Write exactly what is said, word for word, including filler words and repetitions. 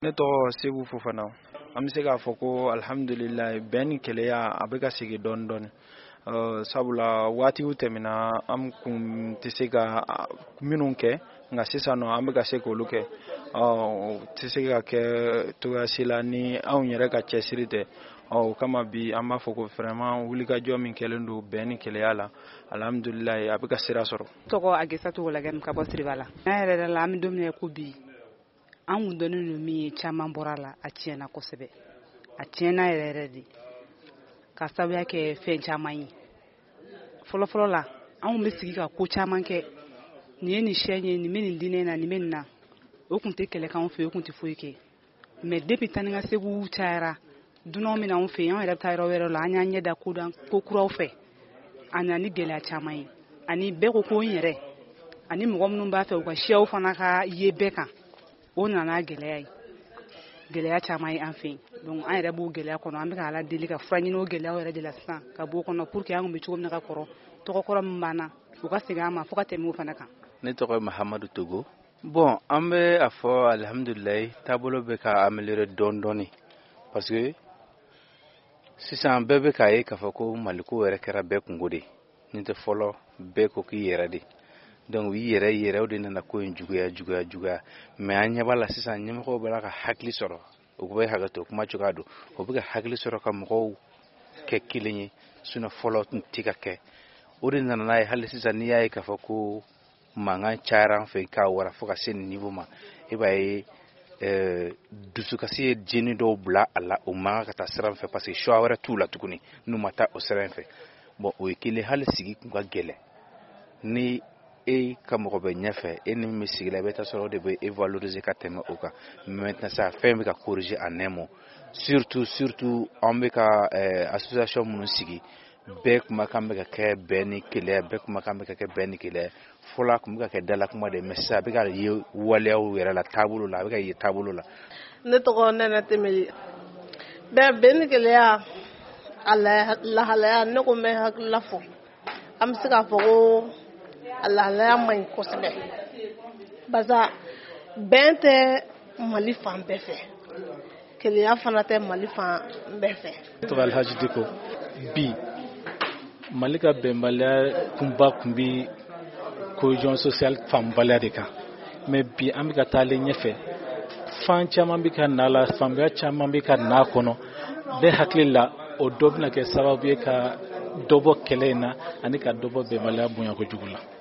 Ne tɔgɔ Seku Fofana. An bɛ se k'a fɔ ko alhamdulillah bɛn ni kɛlɛya a bɛ ka segin dɔɔni dɔɔni. Uh, sabula waatiw tɛmɛna an kun tɛ se ka minnu kɛ nka sisan nɔ an bɛ ka se k'olu kɛ. Uh, tɛ se ka kɛ togoyasi la ni anw yɛrɛ ka cɛsiri tɛ. O kama bi an b'a fɔ ko vraiment wulikajɔ min kɛlen don bɛn ni kɛlɛya la alhamdulillah a bɛ ka sira sɔrɔ. Tɔgɔ Agisatu Walagan ka bɔ Siribala. N'a yɛrɛ la an bɛ don min ko bi an kun dɔnnen don min ye caman bɔra la a tiɲɛna kosɛbɛ. A tiɲɛna yɛrɛ yɛrɛ de. Ka sababuya kɛ fɛn caman ye. Fɔlɔ fɔlɔ la anw bɛ sigi ka ko caman kɛ. Nin ye nin siyɛn ye, nin bɛ nin diinɛ na, nin bɛ nin na. O kun tɛ kɛlɛ k'anw fɛ, o kun tɛ foyi kɛ. Mais depuis tan ni ka segin cayara, dunanw bɛ na anw fɛ, anw yɛrɛ bɛ taa yɔrɔ wɛrɛ la, an y'an ɲɛ da ko kuraw fɛ. A nana ni gɛlɛya caman ye. Ani bɛɛ ko ko n yɛrɛ, ani mɔgɔ minnu b'a fɛ u ka siyaw fana ka ye bɛɛ kan. O nana gɛlɛya ye. Gɛlɛya caman ye an fɛ. Donc an yɛrɛ b'o gɛlɛya kɔnɔ, an bɛ ka Ala deli ka fura ɲini o gɛlɛyaw yɛrɛ de la sisan ka bɔ o kɔnɔ pour que an kun bɛ cogo min na ka kɔrɔ, tɔgɔ kɔrɔ min b'an na u ka segin an ma fo ka tɛmɛ o fana kan. Ne tɔgɔ ye Mahamadu Togo. Bon, an bɛ a fɔ alhamdulillah taabolo bɛ ka améliorer dɔɔni dɔɔni parce que sisan bɛɛ bɛ k'a ye k'a fɔ ko Maliko yɛrɛ kɛra bɛɛ kungo de. N'o tɛ fɔlɔ bɛɛ ko k'i yɛrɛ de. Donc u yɛrɛ yɛrɛ o de nana ko in juguya juguya juguya mais an ɲɛ b'a la sisan ɲɛmɔgɔw bɛla ka hakili sɔrɔ u bɛ hakɛ to kuma cogoya don u bɛ ka hakili sɔrɔ ka mɔgɔw kɛ kelen ye sinon fɔlɔ tun tɛ ka kɛ o de nana n'a ye hali sisan n'i y'a ye k'a fɔ ko mankan cayara an fɛ k'a wara fo ka se nin niveau ma i b'a ye dusukasi ye jeni dɔw bila a la o mankan ka taa sira fɛ parce que choix wɛrɛ t'u la tuguni n'u ma taa o sira fɛ bon o ye kelen hali sigi kun ka gɛlɛn ni e ka mɔgɔ bɛ ɲɛfɛ e ni min sigi la i bɛ taa sɔrɔ o de bɛ e valoriser ka tɛmɛ o kan maintenant ça fɛn bɛ ka corriger en un mot surtout surtout an bɛ ka association minnu sigi bɛɛ kumakan bɛ ka kɛ bɛn ni kɛlɛ bɛɛ kumakan bɛ ka kɛ bɛn ni kɛlɛ fɔlɔ a kun bɛ ka kɛ dala kuma de mais sisan a bɛ ka ye waleyaw yɛrɛ la taabolo la a bɛ ka ye taabolo la. Ne tɔgɔ Nɛnɛ Temeli. Bɛn bɛn ni kɛlɛya a lahalaya ne ko n bɛ hakilila fɔ an bɛ se k'a fɔ ko a lahalaya man ɲi kosɛbɛ barisa bɛn tɛ Mali fan bɛɛ fɛ kɛlɛya fana tɛ Mali fan bɛɛ fɛ. Ne tɔgɔ Alhaji Diko. Bi Mali ka bɛnbaliya kunba kun bi cohésion sociale fanbaliya de kan mais bi an bɛ ka taalen ɲɛfɛ fan caman bɛ ka na la fanbaya caman bɛ ka na kɔnɔ bɛɛ hakili la o dɔ bɛna kɛ sababu ye ka dɔ bɔ kɛlɛ in na ani ka dɔ bɔ bɛnbaliya bonya kojugu la.